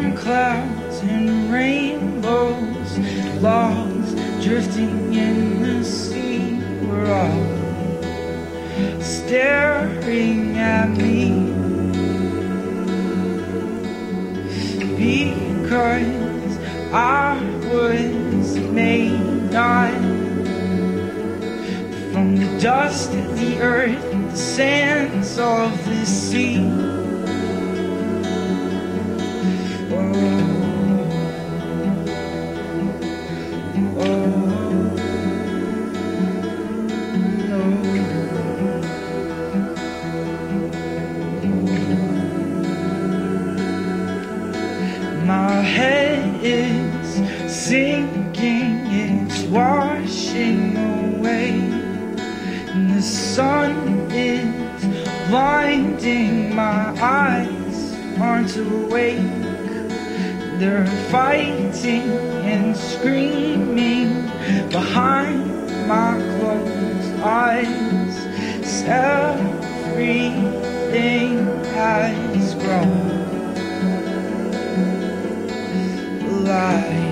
Storm clouds and rainbows, logs drifting in the sea. We're all staring at me, because I was made not from the dust of the earth, the sands of the sea. My head is sinking, it's washing away, and the sun is blinding, my eyes aren't awake. They're fighting and screaming behind my closed eyes. Everything has grown alive.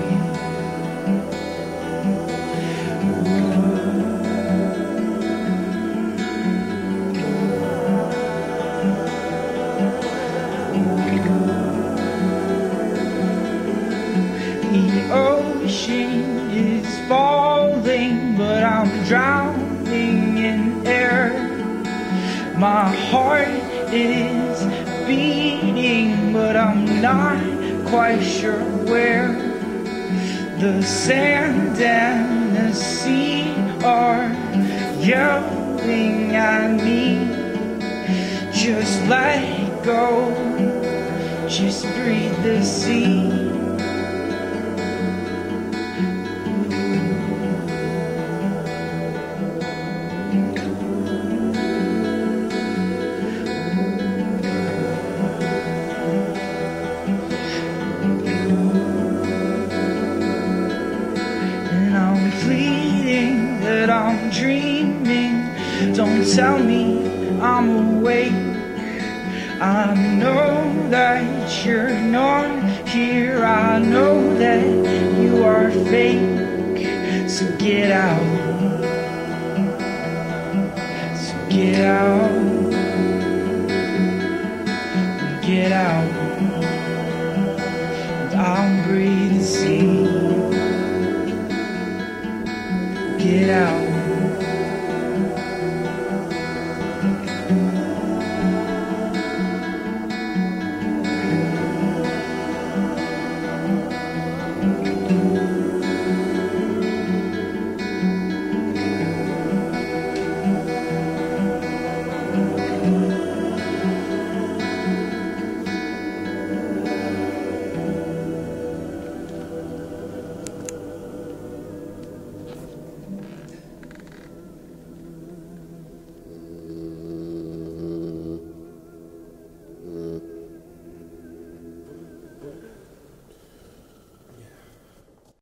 The ocean is falling, but I'm drowning in air. My heart is beating, but I'm not quite sure where. The sand and the sea are yelling at me. Just let go, just breathe the sea. Pleading that I'm dreaming, don't tell me I'm awake. I know that you're not here, I know that you are fake. So get out, so get out.